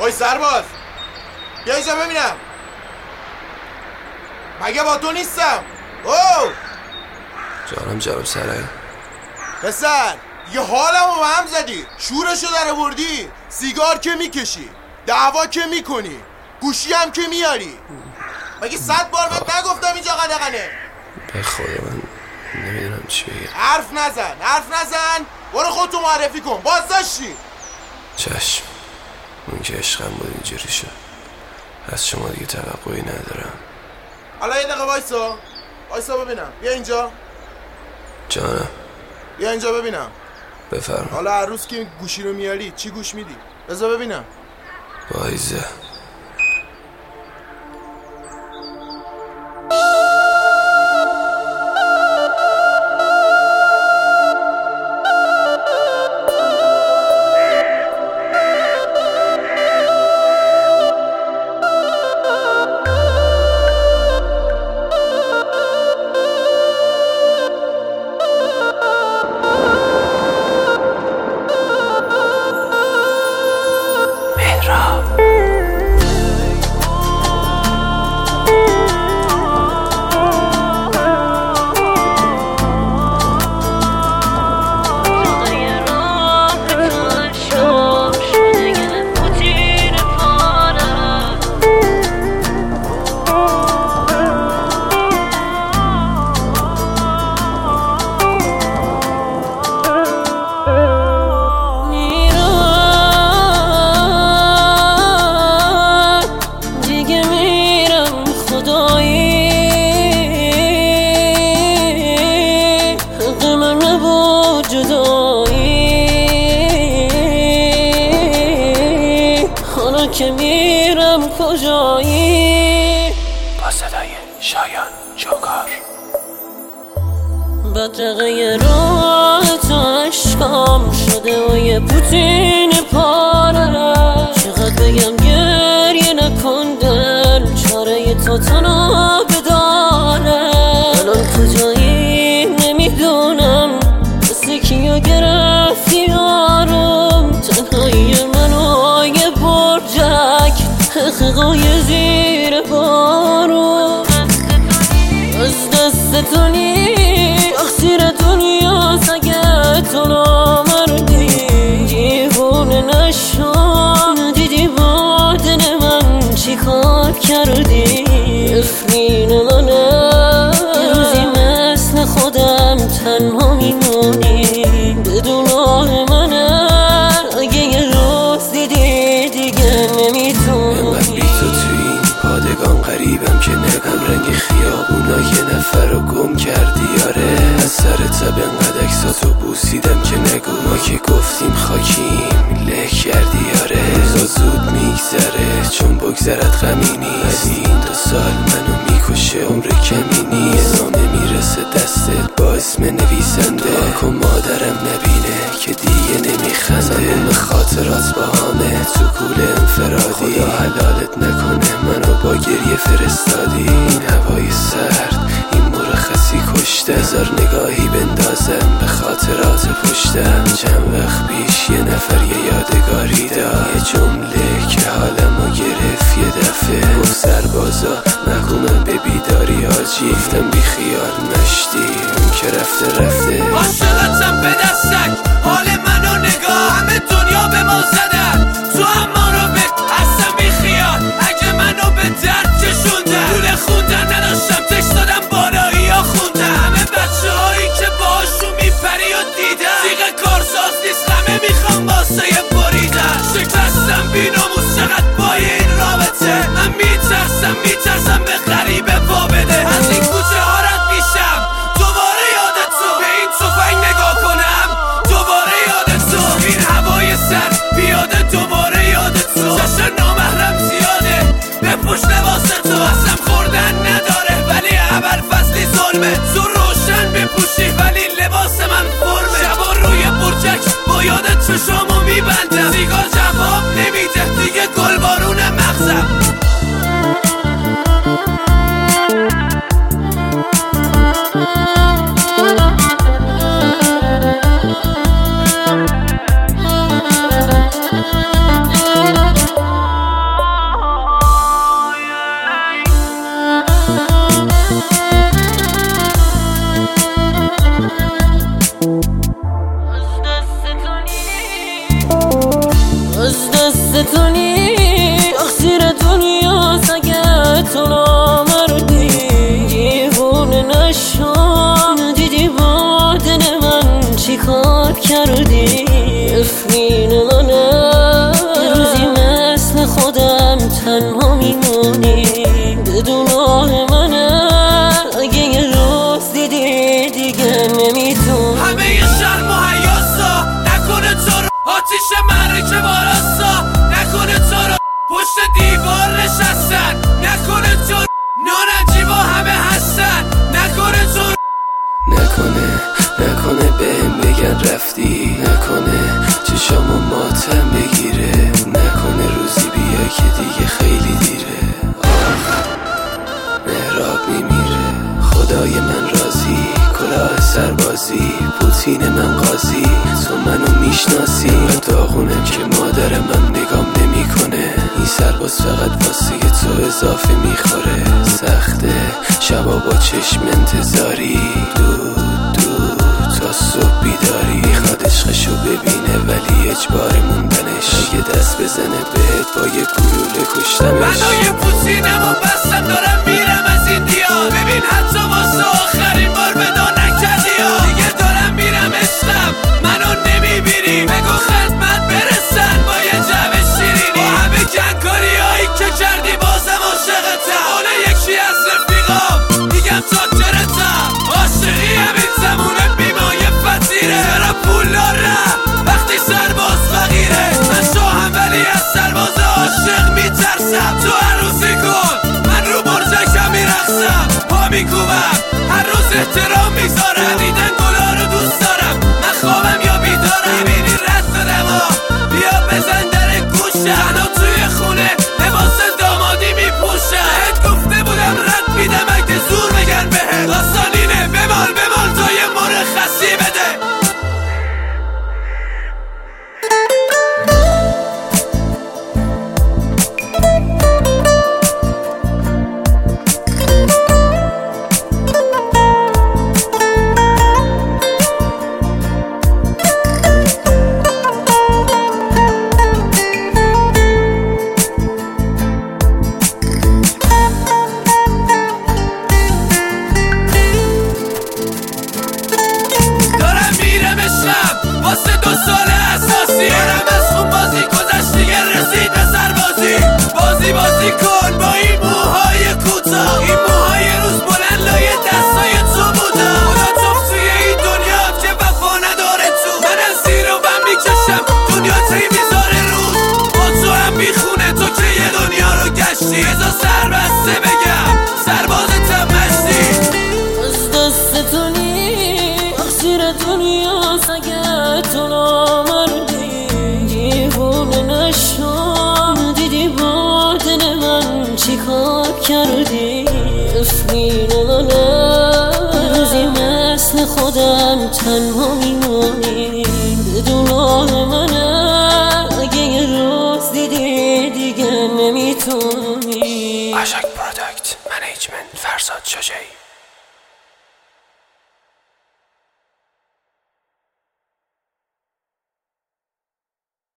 آی سرباز بیا اینجا ببینم. مگه با تو نیستم؟ اوه جانم جناب سرای. پسر یه حالمو به هم زدی. شورشو در آوردی. سیگار که میکشی، دعوا که میکنی، گوشی هم که میاری. مگه 100 بار بهت نگفتم اینجا قدغنه؟ به خدا من نمیدونم چی بگم. حرف نزن. برو خودتو معرفی کن. بازداشتی. چشم. اون که عشقم بود اینجوری شد. از شما دیگه توقعی ندارم. حالا یه دقیقه وایسا ببینم. بیا اینجا. جانم. بیا اینجا ببینم. بفرما. حالا هر روز که گوشی رو میاری چی گوش میدی؟ بذار ببینم. وایزه. که میرم کجایی؟ با صدای شایان جوکار. بدرقه راه تو عشقم شده و یه پوتین پاره. چقدر بگم گریه نکن دل، چاره تو تنها بداره. الان کجایی نمیدونم، مثل کیو گرفتی یارم. تنهایی منو یه برجک، حقیقای زیر بارون. از دست تو نی تقصیر دنیاست اگه تو نامردی. دیوونه نشو ندیدی با دل من چی کار کردی. افرین منه یه روزی مثل خودم تنها میمونی. بدون آه منه اگه یه روز دیدی دیگه نمیتونی. من بی تو توی این پادگان غریبم که نگم رنگ خیابونا یه نفر رو گم کردی. آره از سر تب انقدر عکساتو بوسیدم که نگو ما که گفتیم خاکیم له کردی. آره روزا زود میگذره چون بگذرد غمی نیست. این 2 سال منو میکشه عمر کمی نیست. نامه میرسه دستت با اسم نویسنده. دعا کن مادرم نبینه که دیگه نمیخنده. تموم خاطرات با همه تو کول انفرادی. خدا حلالت نکنه منو با گریه فرستادی. این هوای سرد این مرخصی کشته. هزار نگاهی بندازم به خاطرات پشتم. چند وقت پیش یه نفر یه یادگاری داد. یه جمله که حالمو گرفت یه دفعه. گفت سربازا محکومم به بیداری آجی. گفتم بی خیال مشتی اون که رفته. عاشقتم به دستک حال منو نگاه. همه دنیا به ما زدن تو هم ما رو به اصلا بی خیال. اگه منو به درد کشوندن لوله خوندن نداشتم تکس دادم بالایی ها خوندن. همه بچه هایی که باشون میپری و دیدن تیغ کارساز نیست همه میخوام واسه بریدن. شکستم بیناموس چقدر بای این رابطه. من میترسم به غریبه پا بده. از این کوچه ها رد میشم دوباره یادت تو. به این تفنگ نگاه کنم دوباره یادت تو. این هوای سر بیاده دوباره یادت تو. چشم نامحرم زیاده به پشت لباس تو. اصلا خوردن نداره ولی ابرفضلی ظلمه. تو روشن بپوشی ولی لباس من فرمه. شبا روی برجک با یادت چشامو میبندم. سیگار جواب نمیده دیگه گلبارون مغزم. تو نی تقصیر دنیاست اگه تو نامردی دیوونه نشو ندیدی با دل من چی کار کردی افرین منه یه روزی مثل خودم تنها میمونی بدون آه منه اگه یه روز دیدی دیگه نمیتون همه یه شرم و حیاسا نکنه تو رو آتیش معرکه باراسا نکنه تو رو پشت دیوار نشستن نکنه تو رو نانجیبا همه هستن نکنه تو رو نکنه بهم بگن رفتی نکنه چشامو ماتم بگیره نکنه روزی بیا که دیگه خیلی دیره مهراب میمیره خدای من راضی کلاه سربازی پوتین من قاضی تو منو میشناسی من داغونم که مادر من نگام نمیکنه این سرباز فقط واسه تو اضافه میخوره سخته شبا با چشم انتظاری دو تا صبح بیداری میخواد عشقشو ببینه ولی اجبار موندنش اگه دست بزنه بهت با یه گلوله کشتمش منو یه پوتینم و بستم دارم میرم از این دیار ببین حتی واسه آخرین بار ودا نکردی ها دیگه دارم میرم عشقم منو نمیبینی بگو خدمت برسن با یه جمع شیرینی با همه کنکاری هایی که کردی بازم عاشقتم حالا یکی از رفیقام میگم چاکرتم عاشقی همین زمونه بیمایه فتیره چرا پول دارم وقتی سرباز فقیره من شاهم ولی از سرباز عاشق میترسم تو عروسی کن من رو برجکم میرقصم پا میکوبم هر روز احترام میذارم دیدن گلا رو دوست دارم من خوابم یا بیدارم میبینی رد دادم بیا بزن در گوشه هنو توی خونه لباس دامادی میپوشه بهت گفته بودم رد میدم اگه زور بگن بهت داستانینه بمال تا یه مرخصی بده واسه 2 سال اساسی دارم از خون بازی گذشت دیگه رسید به سربازی بازی کن با این موهای کوتاه این موهای روز بلند لایه دستای تو بودم خدا توف توی این دنیا که وفا نداره تو من از زیر و بم میکشم دنیا تی میذاره روز با تو هم میخونه تو که یه دنیا رو گشتی ازا سربسته بگم سربازتم مشتی از دست تو نی تقصیر دنیاست اگه تو نامردی دیوونه نشو ندیدی با دل من چی کار کردی افرین منه روزی مثل خودم تنها میمونی بدون آه منه اگه یه روز دیدی دیگه نمیتونی اشک پروداکت منیجمنت فرزاد شجاعی